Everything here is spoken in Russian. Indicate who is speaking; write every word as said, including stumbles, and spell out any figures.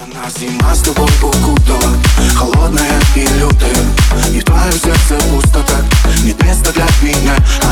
Speaker 1: Она зима с тобой укутала, холодная и лютая, и в твоем сердце пусто так, нет места для меня.